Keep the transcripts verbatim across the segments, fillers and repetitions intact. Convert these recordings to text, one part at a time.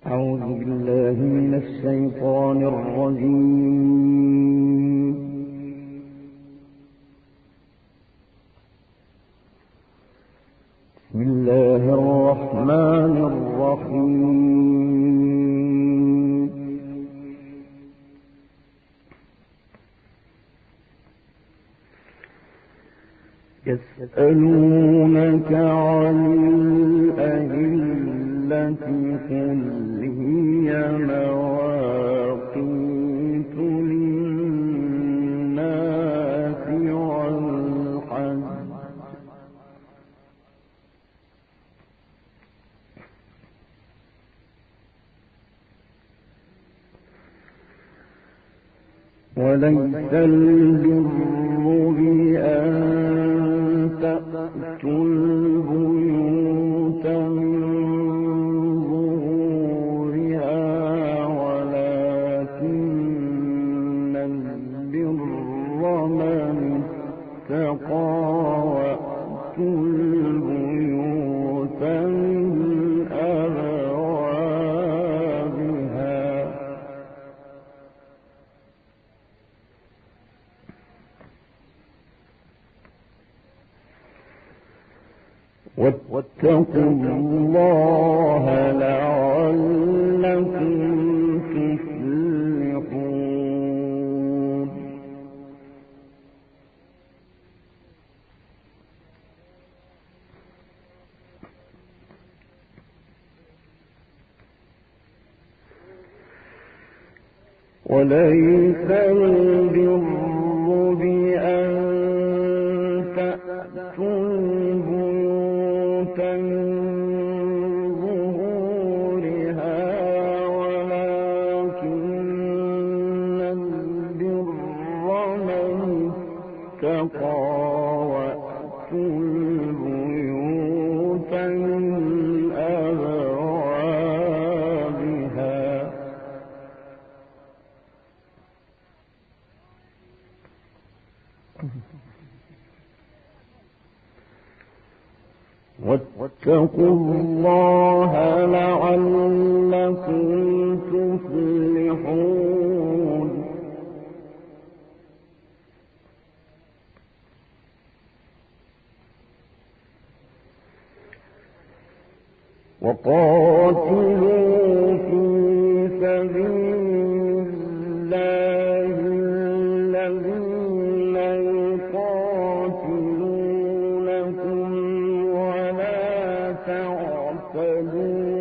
أعوذ بالله من الشيطان الرجيم. بسم الله الرحمن الرحيم. يسألونك عن الأهلة قل هي مواقيت للناس والحج وليس البر بأن تأتوا البيوت من ظهورها ولكن البر من اتقى وأتوا البيوت من أبوابها واتقوا الله لعلكم تفلحون. وليس البر بأن تأتوا البيوت من ظهورها ولكن البر من اتقى وأتوا البيوت من أبوابها واتقوا الله لعلكم تفلحون. وقاتلوا في سبيل الله الذين يقاتلونكم ولا تعتدوا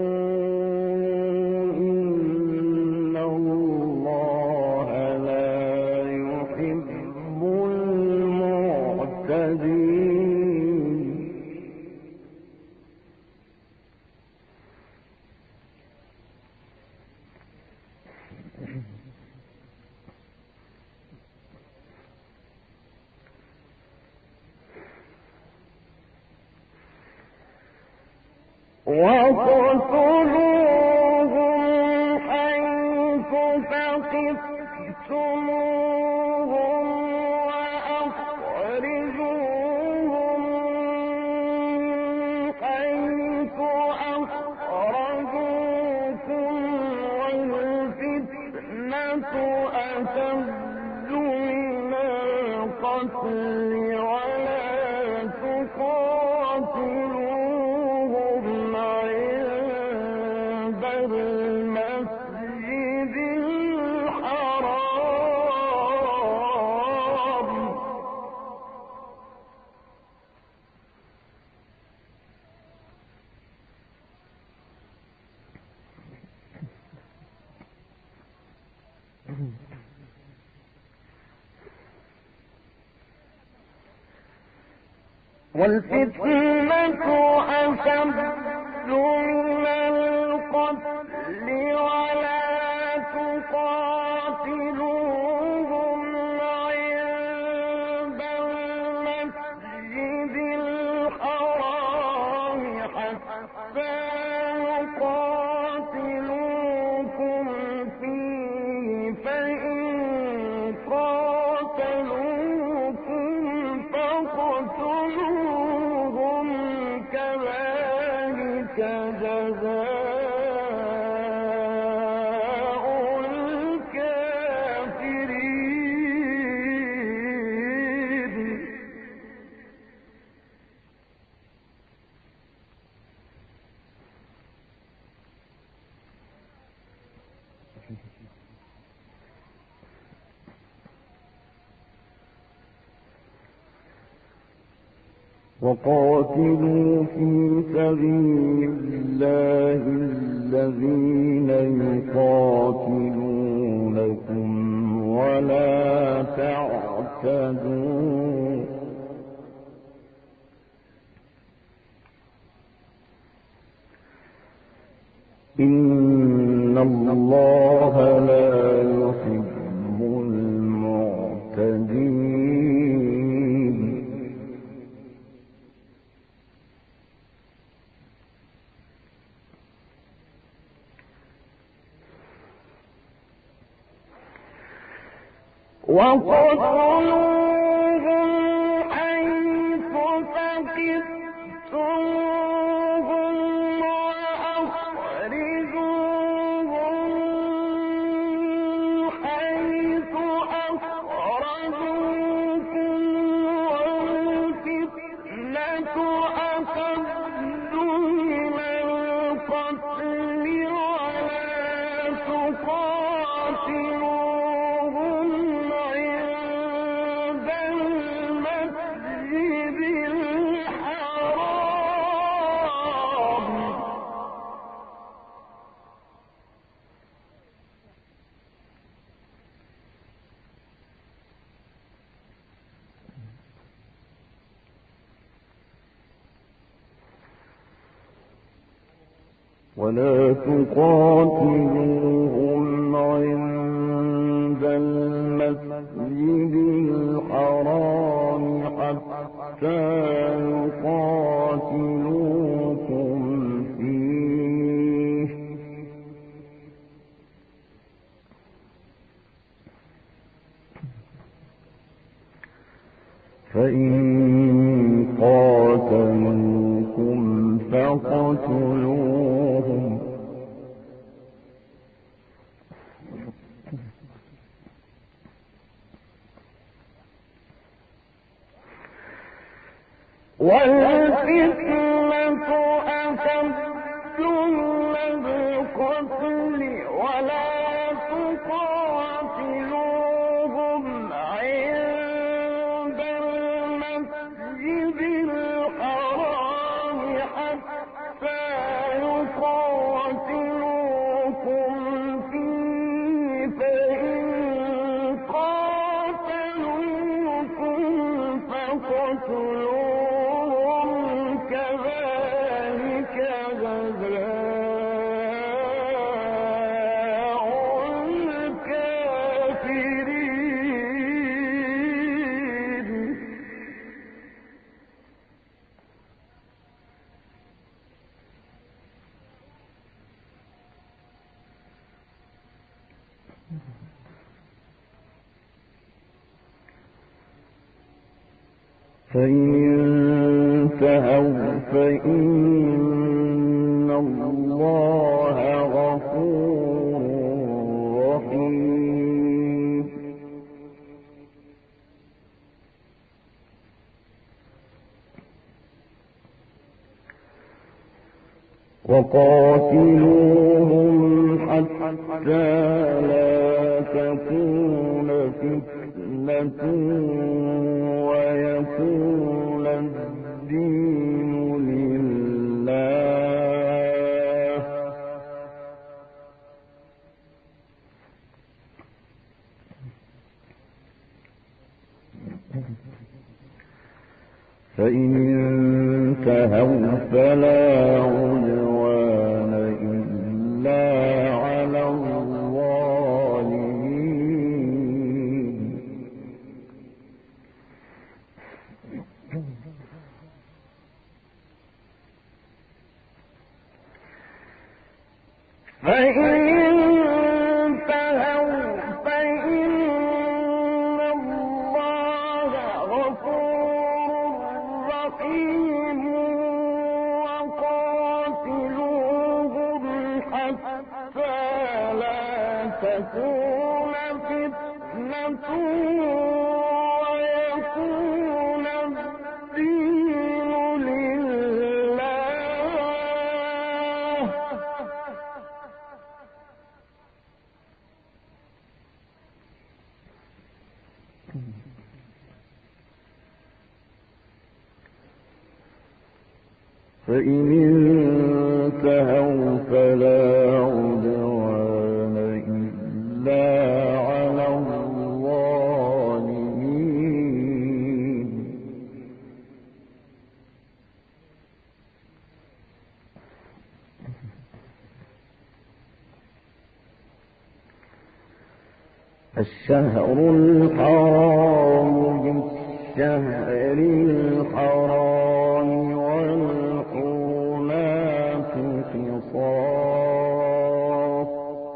إن الله لا يحب المعتدين. وَاقْتُلُوهُمْ حَيْثُ ثَقِفْتُمُوهُمْ وَأَخْرِجُوهُمْ مِنْ حَيْثُ أَخْرَجُوكُمْ وَالْفِتْنَةُ أَشَدُّ مِنَ الْقَتْلِ وَلَا تُقَاتِلُوهُمْ عِندَ الْمَسْجِدِ الْحَرَامِ والفتنة أشد من القتل ولا تقاتلوهم عند المسجد الحرام حتى يقاتلوكم فيه فإن قاتلوكم فاقتلوهم كذلك جزاء وقاتلوا في سبيل الله الذين يقاتلونكم ولا تعتدوا إن الله لا يحب المعتدين وقتلوهم حيث ثقفتموهم وأخرجوهم حيث أخرجوكم والفتنة أشد من القتل ولا تقاتلوا ولا تقاتلوهم عند المسجد الحرام حتى يقاتلوكم فيه فإن قاتلوكم فاقتلوهم والفتنة أشد من القتل ولا تقاتلوهم عند المسجد الحرام حتى يقاتلوكم فيه فإن قاتلوكم فاقتلوهم كذلك جزاء الكافرين فإن انتهوا فإن الله غفور رحيم وقاتلوهم حتى لا تكون فتنة ويكون الدين لله فإن انتهوا فلا عدوان إلا على الظالمين فإن انتهوا فإن الله غفور رحيم وقاتلوهم حتى لا تكون فتنة ويكون الدين لله فإن انتهوا فلا عدوان إلا على الظالمين. الشهر الحرام بالشهر الحرام والحرمات قصاص.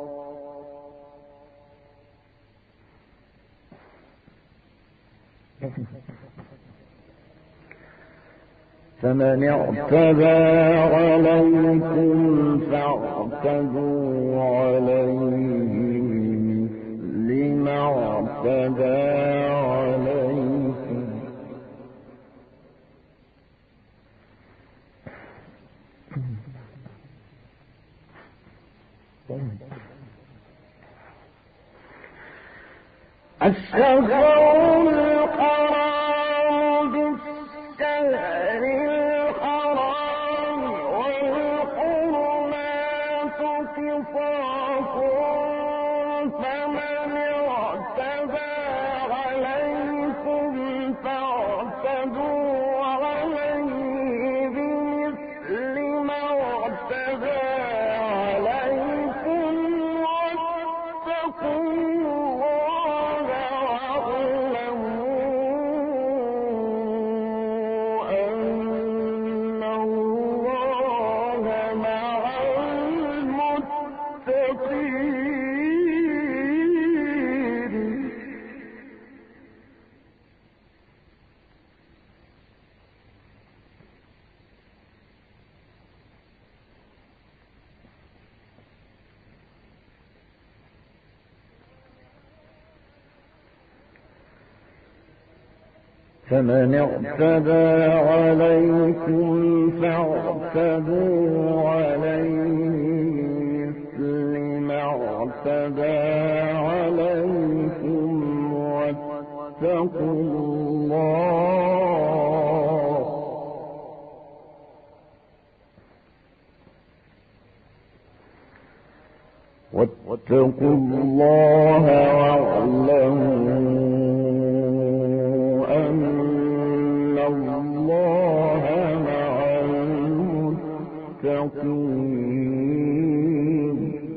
فمن اعتدى عليكم فاعتدوا عليه لما اعتدى عليكم. الشهر الحرام بالشهر الحرام والحرمات قصاص. فمن اعتدى عليكم فاعتدوا عليه بمثل ما اعتدى عليكم واتقوا الله واعلموا أن الله مع المتقين. فمن اعتدى عليكم فاعتدوا عليه مثل ما اعتدى عليكم واتقوا الله واتقوا الله واعلموا أن الله مع المتقين.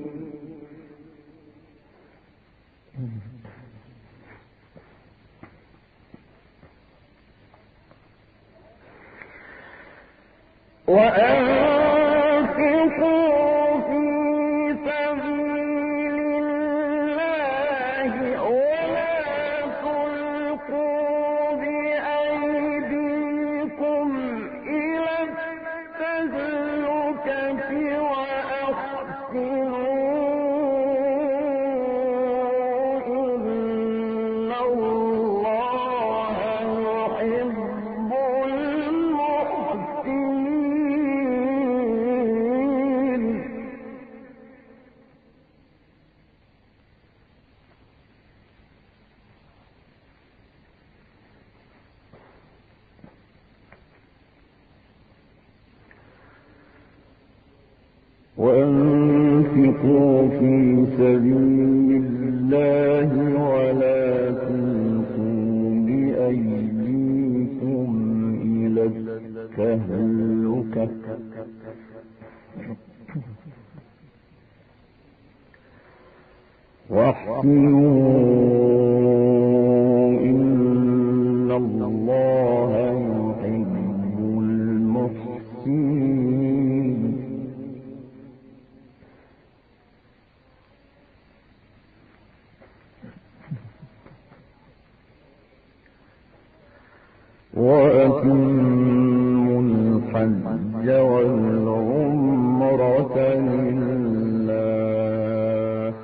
وأنفقوا في سبيل الله ولا تلقوا بأيديكم إلى التهلكة وأحسنوا إن الله يحب المحسنين. وأنفقوا في سبيل الله ولا تلقوا بأيديكم إلى التهلكة واحسنوا إن الله يحب المحسنين. وأتموا الحج والعمرة لله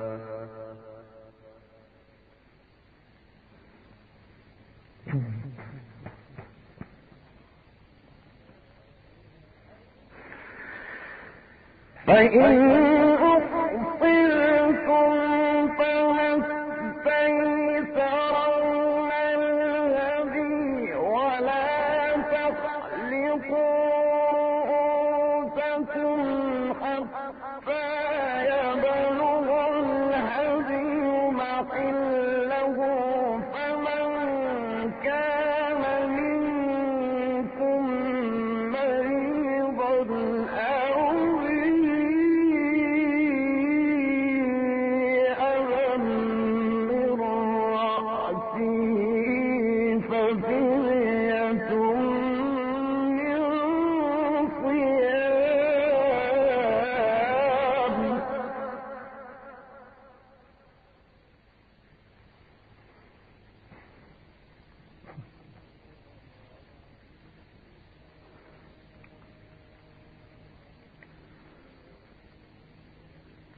فإن أحصرتم فما استيسر من الهدي ولا تحلقوا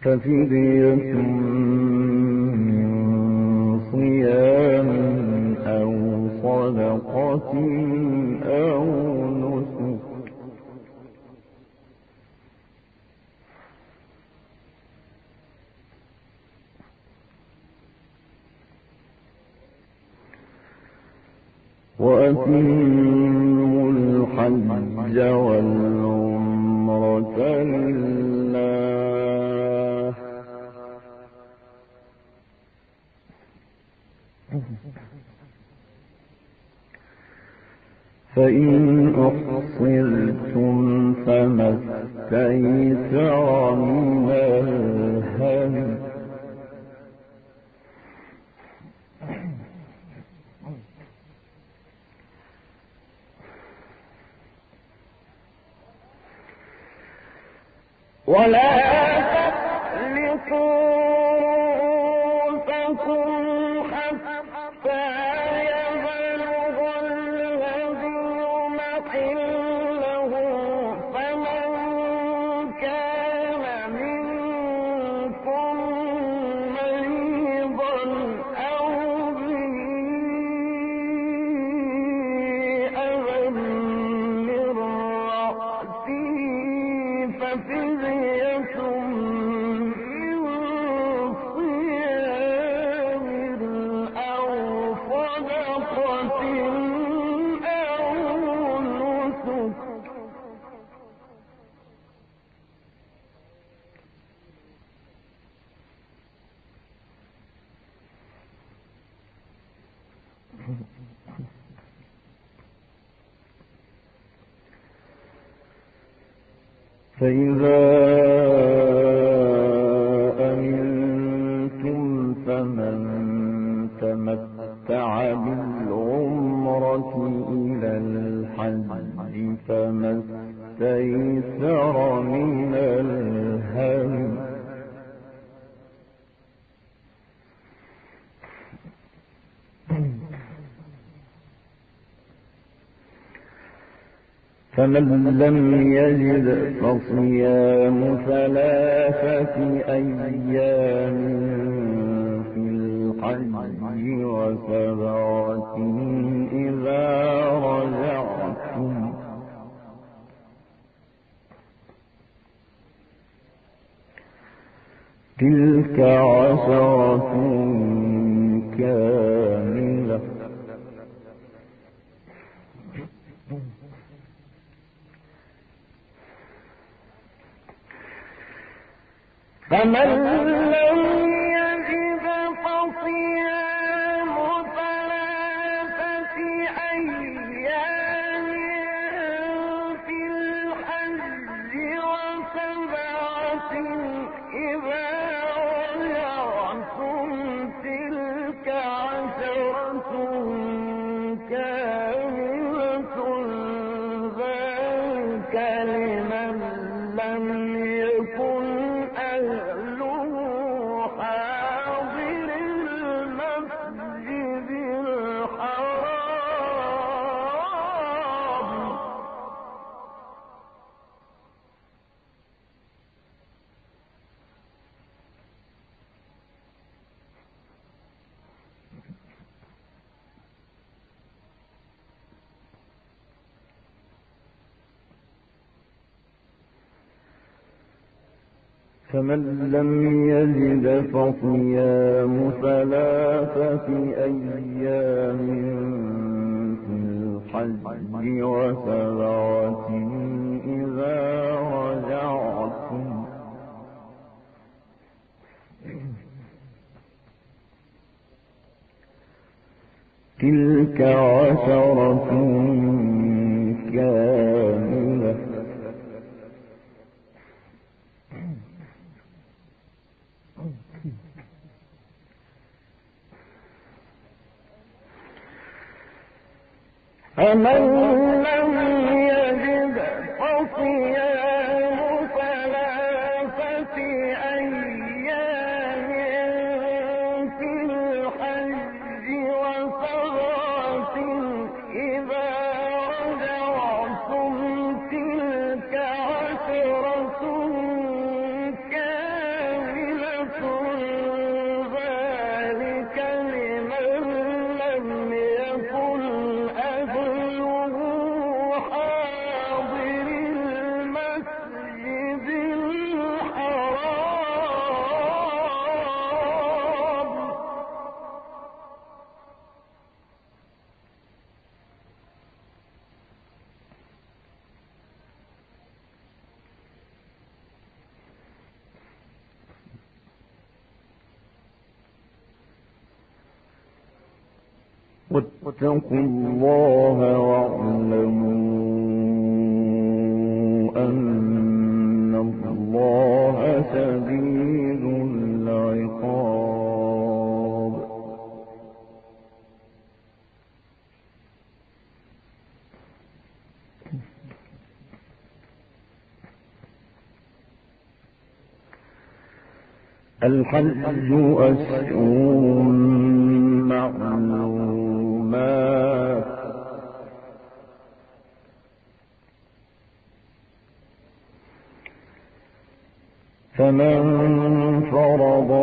ففدية من صيام أو صدقة أو نسك وأتموا الحج والعمرة لله فإن أحصرتم فما استيسر من الهدي ولا تحلقوا رؤوسكم حتى يبلغ الهدي محله فمن كان منكم مريضا أو به أذى من رأسه ففدية من صيام أو صدقة أو نسك فإذا أمنتم فمن تمتع بالعمرة إلى الحج فما استيسر من الهدي فمن لم يجد فصيام ثلاثة أيام في الحج وسبعة إذا رجعتم تلك عشرة كاملة فمن لم يجد فصيام ثلاثة أيام في الحج وسبعة إذا رجعتم تلك عشرة كاملة ذلك لمن لم يكن أهله حاضر المسجد الحرام فمن لم يجد فصيام ثلاثة أيام في الحج وسبعة إذا رجعتم تلك عشرة كاملة فمن لم يجد فصيام ثلاثة أيام في الحج وسبعة إذا رجعتم تلك عشرة كاملة واتقوا الله واعلموا أن الله شديد العقاب. الحج أشهر معلومات فمن فرض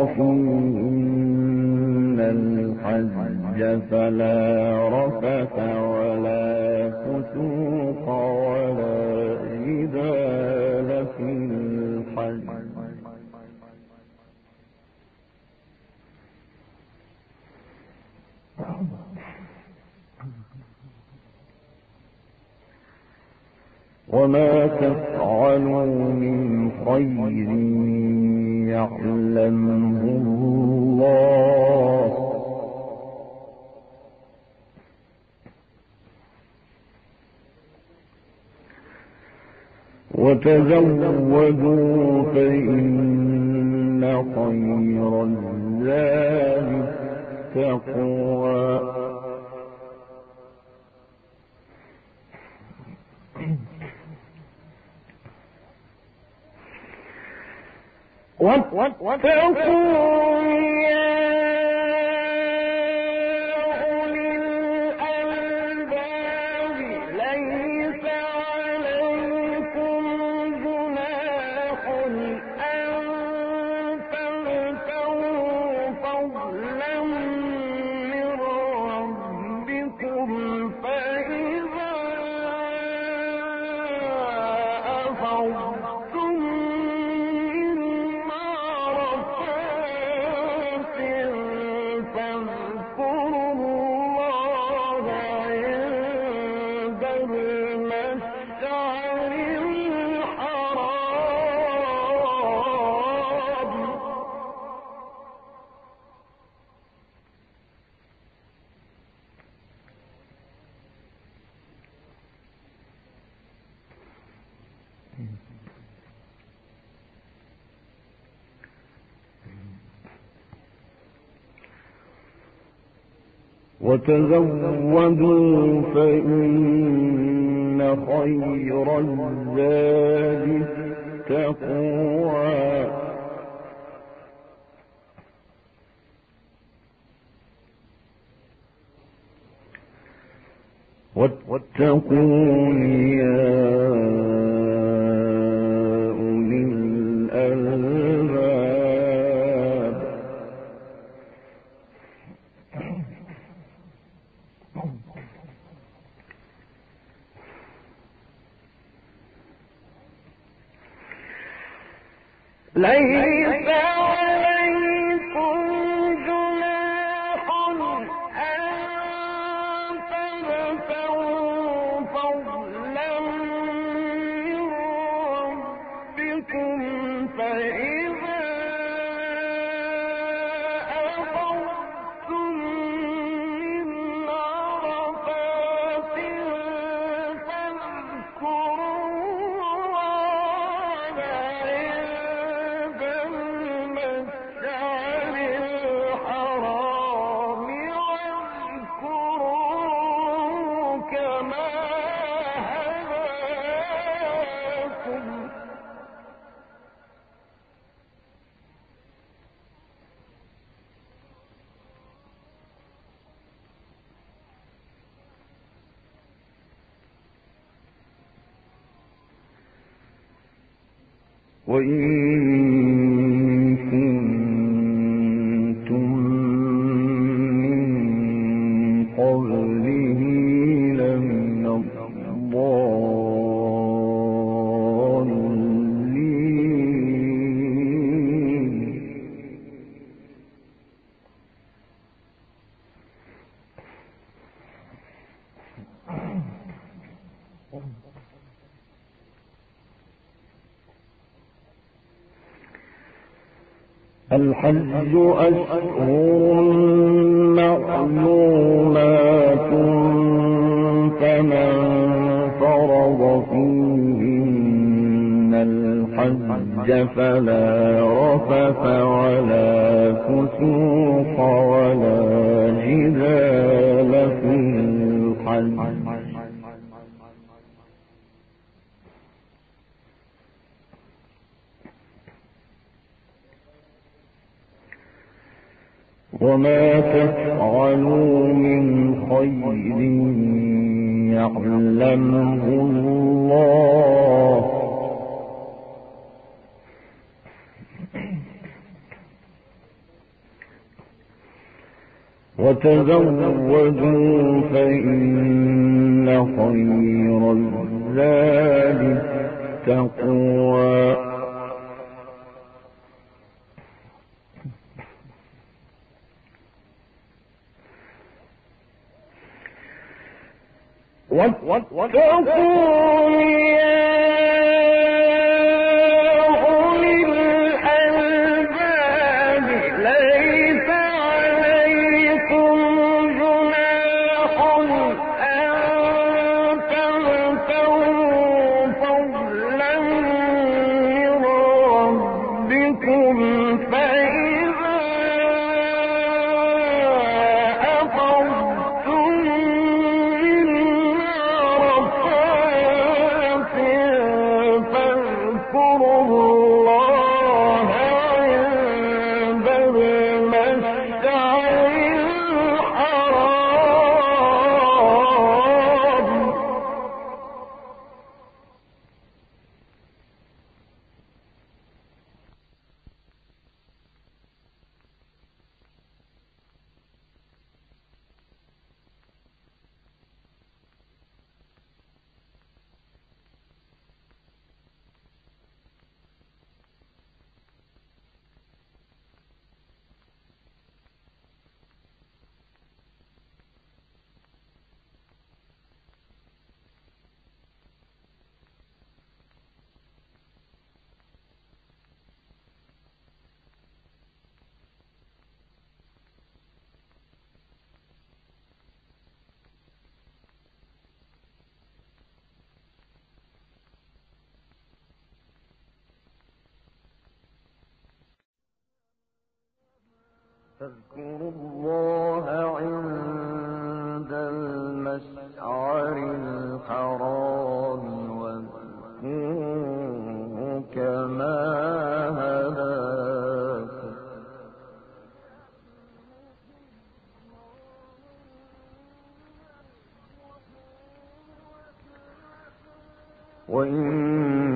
فيهن الحج فلا رفث ولا فسوق ولا جدال في الحج وما تفعلوا من خير يعلمه الله وتزودوا فإن خير الزاد التقوى واتقوا يا أولي الألباب ليس عليكم جناح أن تبتغوا فضلا من ربكم فإذا أفضتم وتزودوا فإن خير الزاد التقوى واتقون يا أولي الألباب ليس عليكم جناح أن تبتغوا فضلا من ربكم فإذا أفضتم من عرفات فاذكروا الله عند المشعر الحرام واذكروا كما هداكم وإن كنتم من قبله لمن الضالين الحج أشهر معلومات فمن فرض فيهن الحج فلا رفث ولا فسوق ولا جدال في الحج وما تفعلوا من خير يعلمه الله وتزودوا فإن خير الزاد التقوى واتقوا يا أولي الألباب ليس عليكم جناح أن تبتغوا فضلا من ربكم فإذا أفضتم فاذكروا الله عند المشعر الحرام واذكروه كما هداكم وإن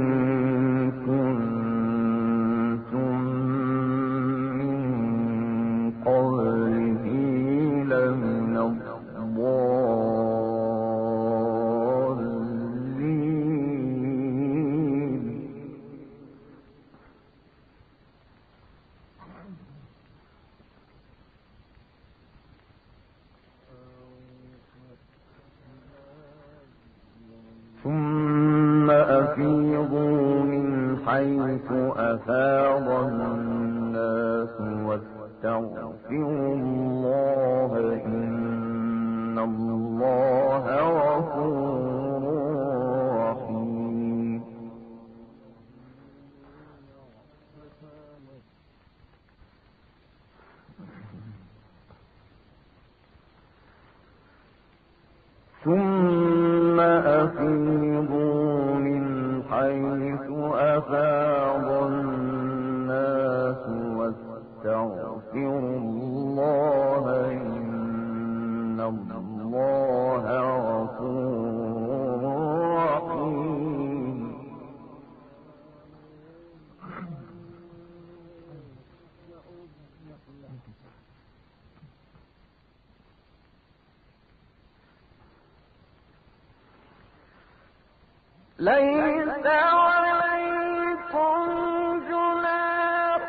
ثم أفيضوا من حيث أفاض الناس واستغفروا الله إن الله غفور رحيم ثم أفيضوا من حيث أفاض الناس واستغفروا الله إن الله غفور رحيم ليس عليكم جناح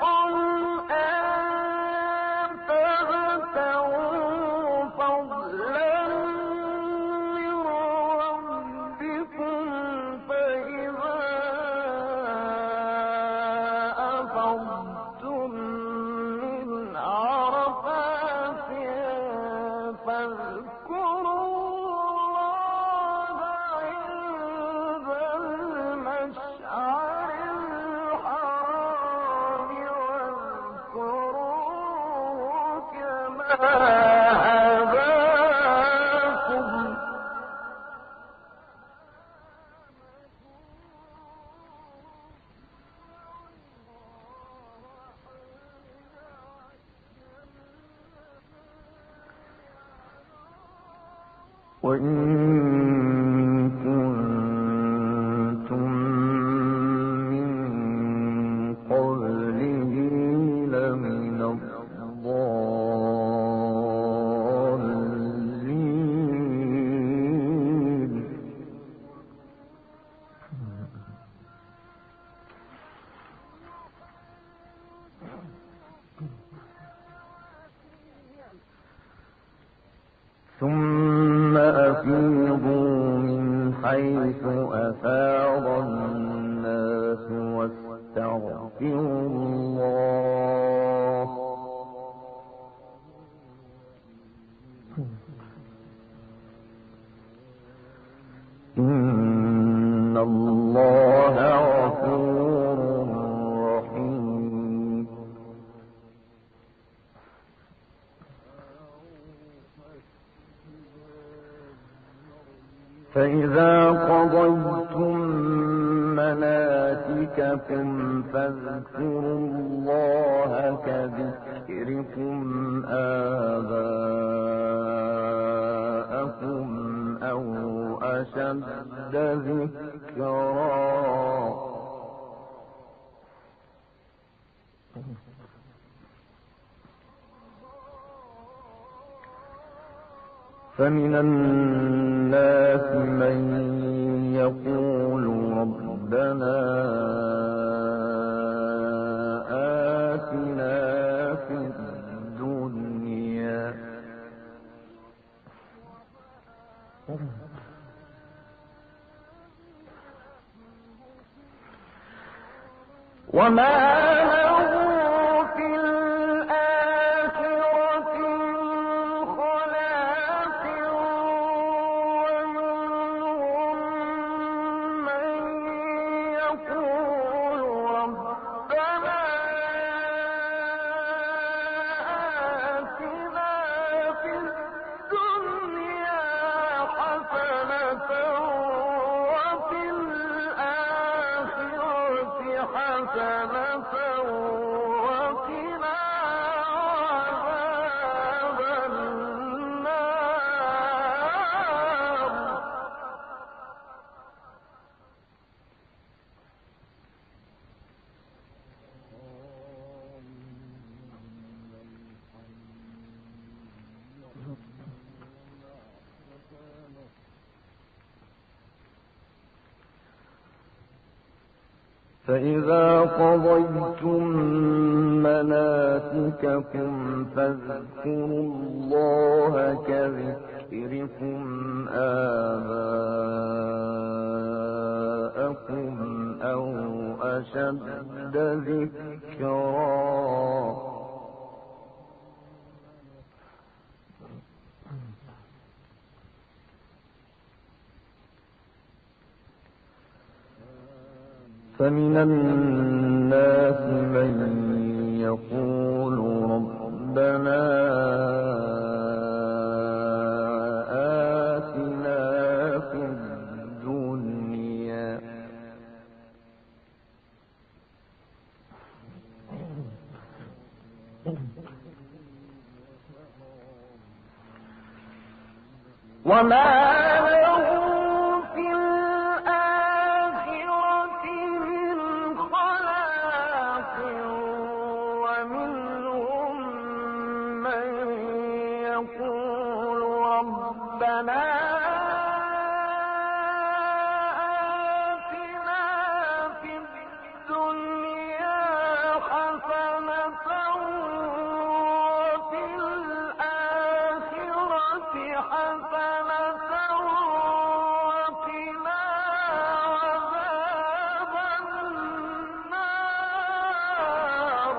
أن تبتغوا فضلا من ربكم فإذا أفضتم من عرفات فاذكروا الله هداكم وإن كنتم من قبله لمن الضالين ثم أفيضوا من حيث أفاض الناس واستغفروا الله إن الله غفور رحيم فإذا قضيتم مناسككم فاذكروا الله كذكركم آباءكم أو أشد ذكرا فمن الناس من يقول ربنا آتنا في الدنيا وما له في الآخرة من خلاق ومنهم من يقول ربنا آتنا في الدنيا حسنة وفي الآخرة حسنة وقنا عذاب النار فإذا قضيتم مناسككم فاذكروا الله كذكركم آباءكم أو أشد ذكرا فمن الناس من يقول ربنا آتنا في الدنيا وما له في الآخرة من خلاق ومنهم من يقول ربنا آتنا في الدنيا حسنة وفي الآخرة حسنة وقنا عذاب النار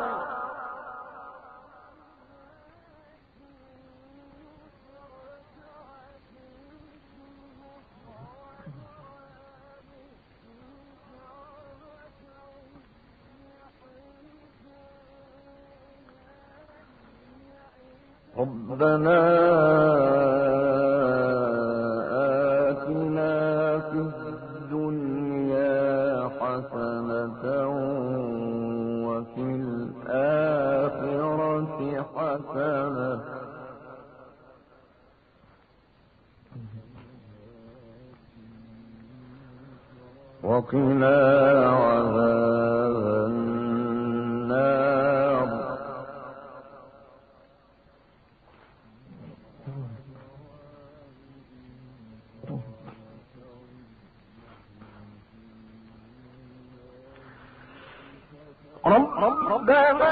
ربنا آتنا في الدنيا حسنة وفي الآخرة حسنة وقنا عذاب النار. ربنا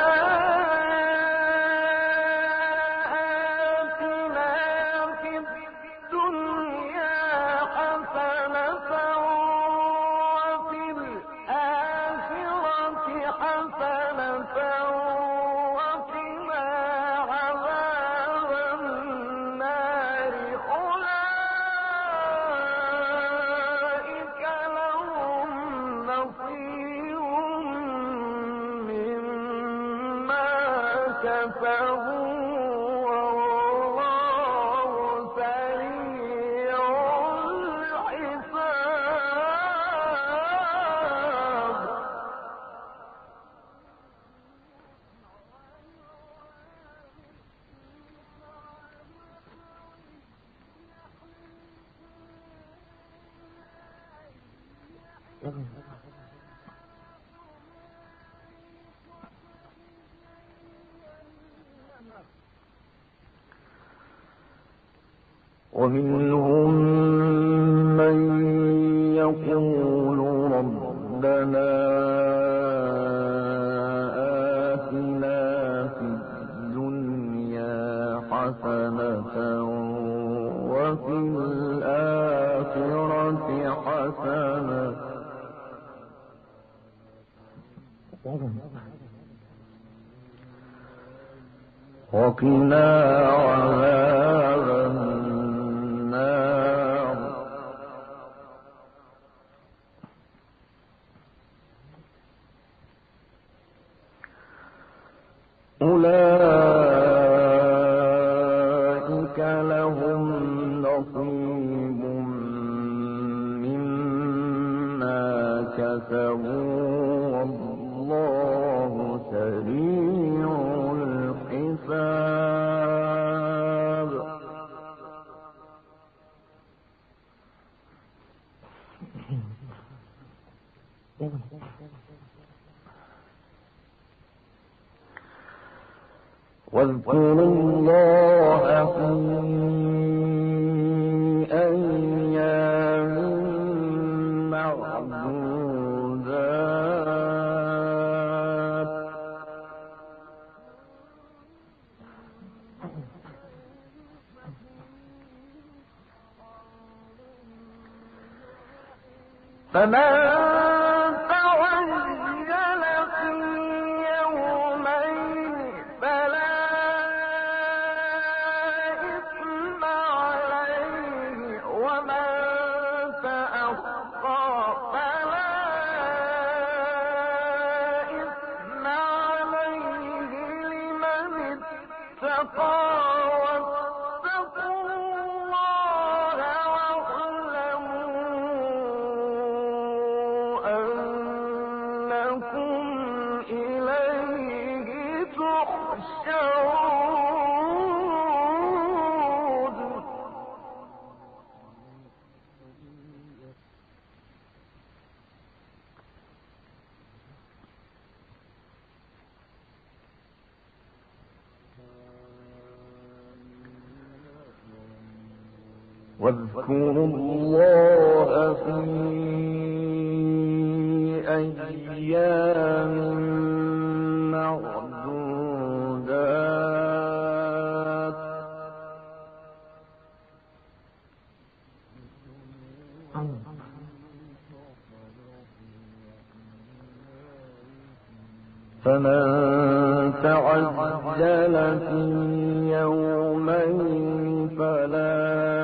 ومنهم من يقول ربنا آتنا في الدنيا حسنة وفي الآخرة حسنة وقنا عذاب النار. أولئك لهم نصيب مما كسبوا والله سريع الحساب. واذكروا الله في أيام معدودات فمن تعجل في يومين فلا إثم عليه ومن تأخر فلا إثم عليه لمن اتقى واتقوا الله واعلموا أنكم إليه تحشرون. واذكروا الله في أيام معدودات فمن تعجل في يومين فلا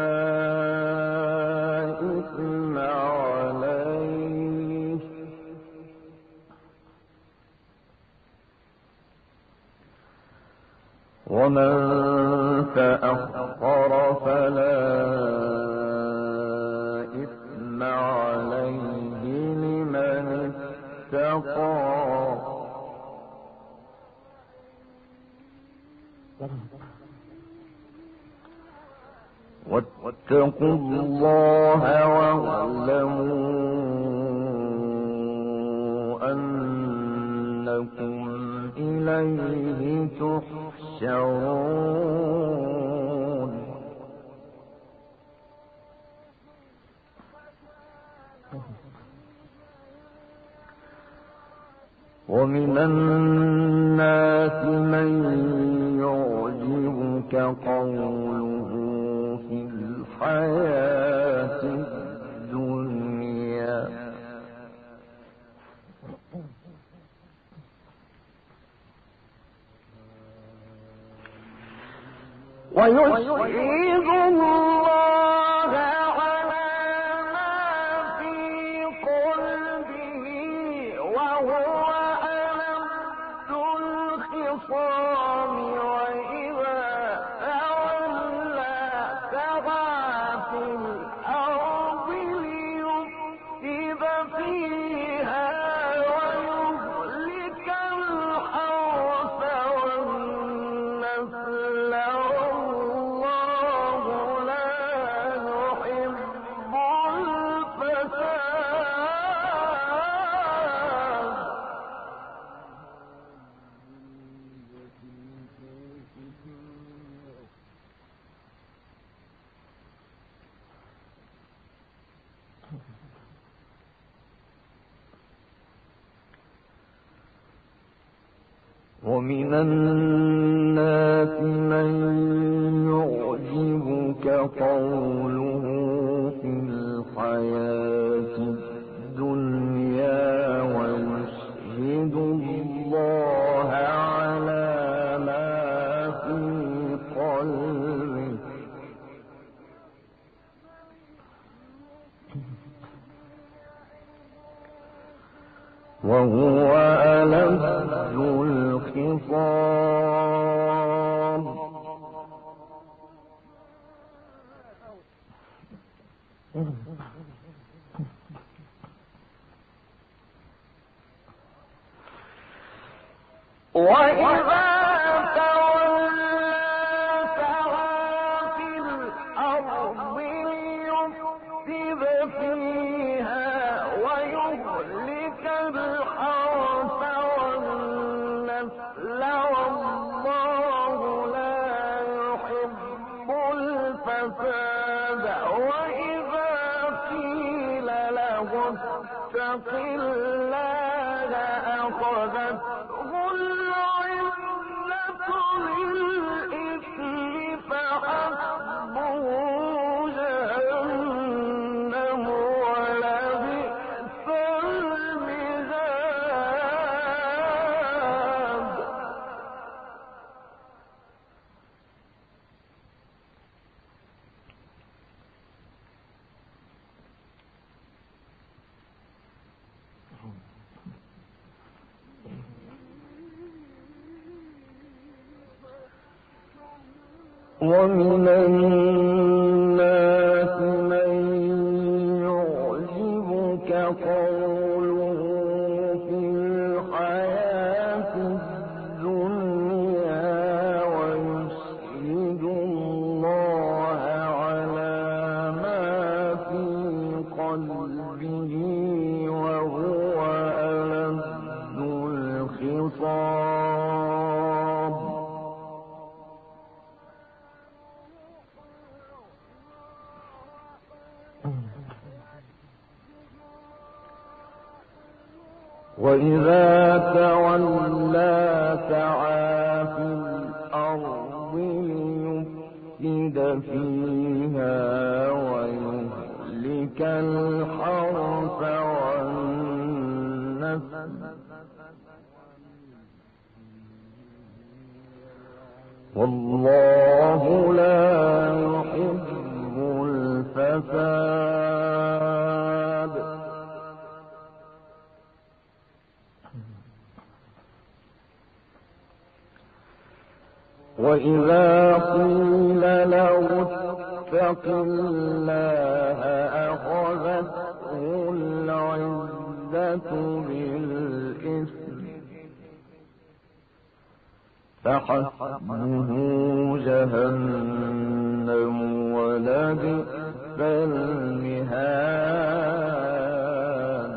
إثم عليه ومن تأخر فلا إثم عليه لمن اتقى واتقوا الله واعلموا أنكم إليه تحشرون ومن الناس من يعجبك قوله في الحياة الدنيا ويشهد الله على ما في قلبه وهو ألد الخصام وإذا تولى سعى في الأرض ليفسد فيها ويهلك الحرث والنسل والله لا يحب الفساد ومن الناس من يعجبك قوله في الحياة الدنيا ويشهد الله على ما في قلبه وهو ألد الخصام وإذا تولى سعى في الأرض ليفسد فيها ويهلك الحرث والنسل والله لا يحب الفساد وإذا قيل له اتق الله أخذته العزة بالإثم فحسبه جهنم ولبئس المهاد ومن الناس من يعجبك قوله في الحياة الدنيا ويشهد الله على ما في قلبه وهو ألد الخصام وإذا تولى سعى في الأرض ليفسد فيها ويهلك الحرث والنسل والله لا يحب الفساد وإذا قيل له اتق الله أخذته العزة بالإثم فحسبه جهنم ولبئس المهاد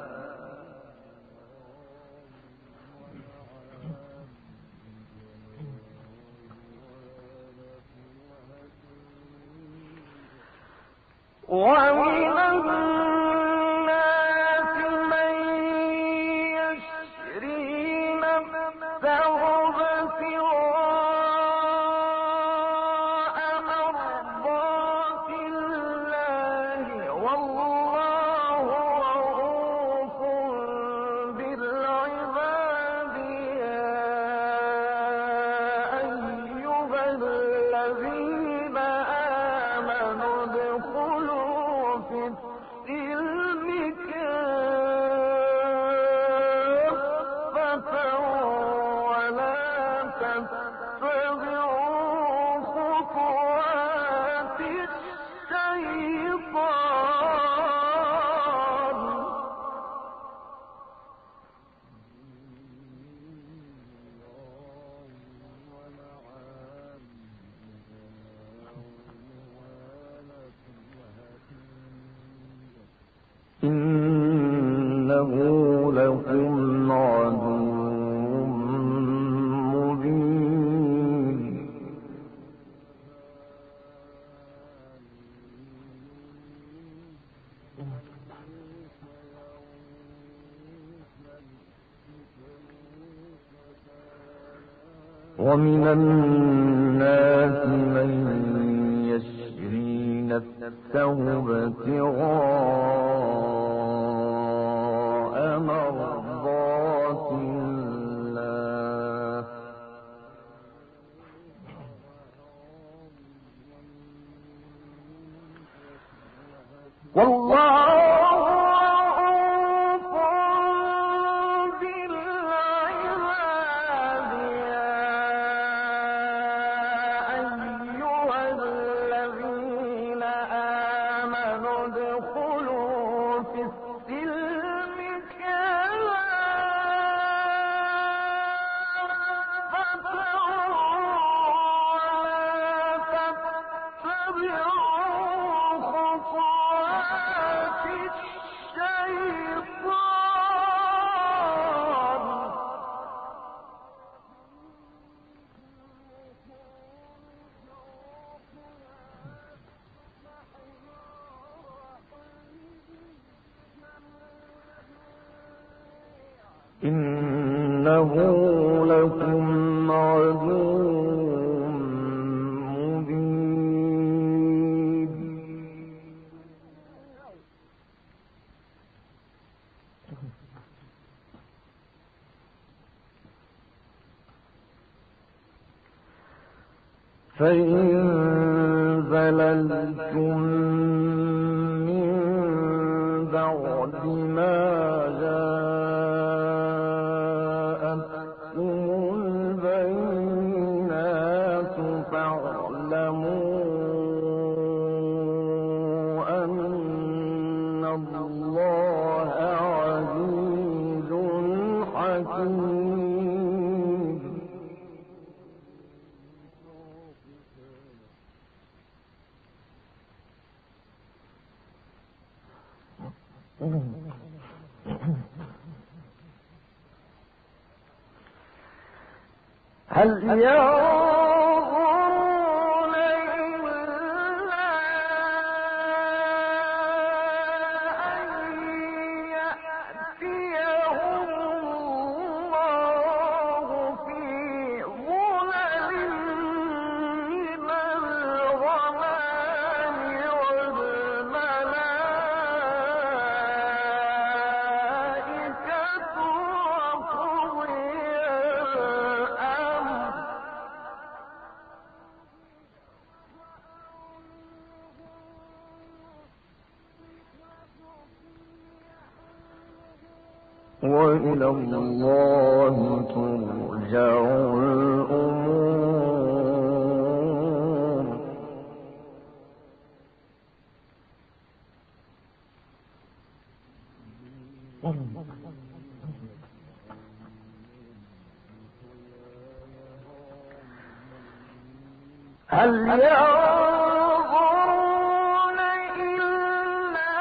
ومن الناس من يشري نفسه ابتغاء مرضات الله والله رؤوف بالعباد يا أيها الذين آمنوا ادخلوا في السلم كافة ولا تتبعوا خطوات الشيطان إنه لكم عدو مبين ومن الناس من يشري نفسه ابتغاء مرضات الله والله رؤوف بالعباد يا أيها الذين آمنوا ادخلوا في السلم كافة ولا تتبعوا خطوات الشيطان إنه لكم عدو مبين فإن زللتم من بعد ما جاءتكم البينات فاعلموا أن الله عزيز حكيم هل ينظرون إلا أن يأتيهم الله في ظلل من الغمام والملائكة وقضي الأمر وإلى الله ترجع الأمور هل ينظرون إلا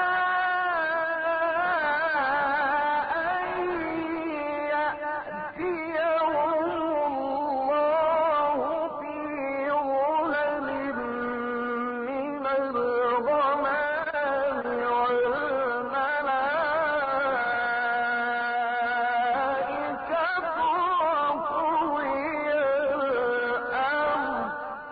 أن يأتيهم الله في ظلل من الغمام والملائكة وقضي الأمر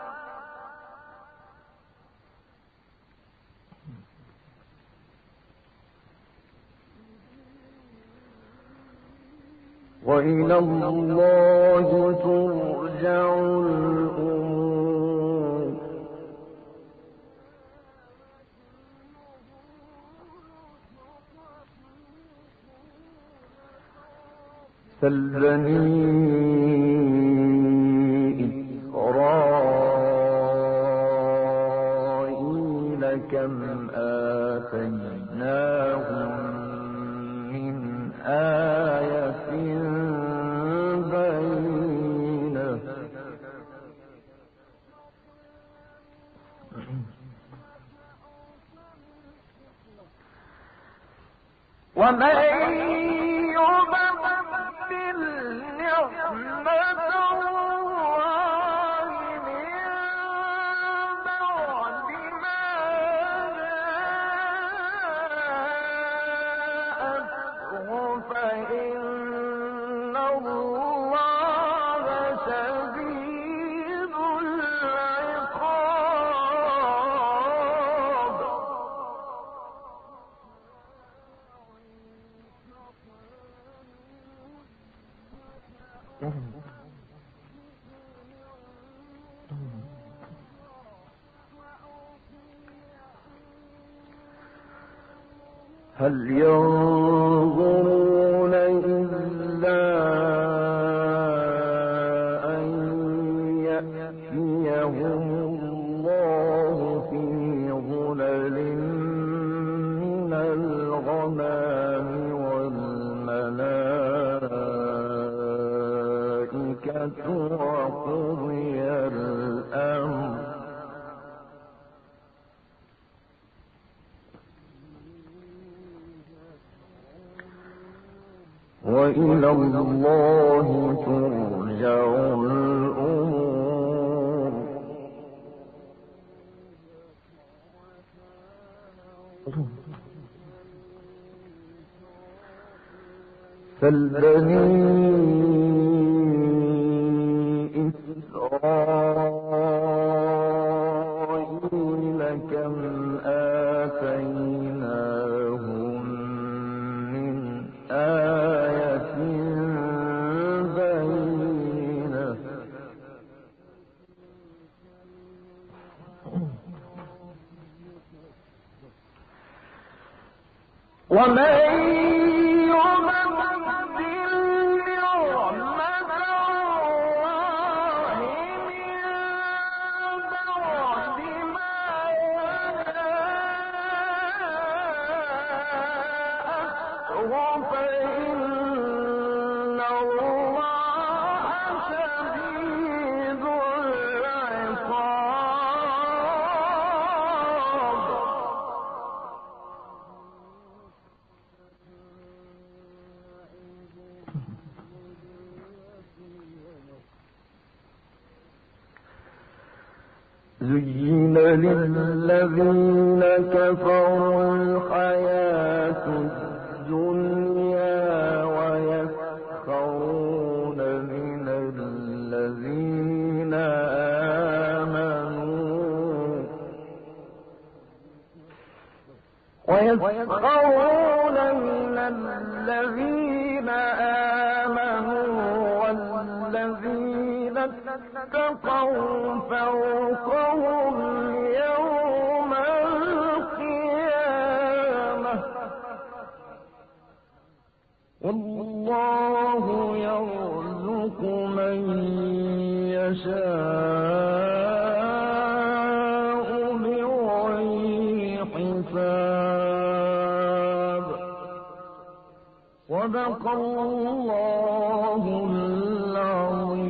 وإلى الله ترجع الأمور سل بني إسرائيل كم آتيناهم من آية بينة ومن يبدل نعمة الله من بعد ما جاءته فإن الله شديد العقاب هل ينظرون إلا أن يأتيهم الله في ظلل من الغمام والملائكة وقضي الأمر وإلى الله ترجع الأمور سل بني إسرائيل كم آتيناهم من آية بينة ومن يبدل نعمة الله من بعد ما جاءته فإن الله شديد العقاب زين للذين كفروا الحياة الدنيا ويسخرون من الذين آمنوا ويسخرون من الذين آمنوا والذين اتقوا فوقهم يوم القيامة والله يرزق من يشاء بغير حساب صدق الله العظيم.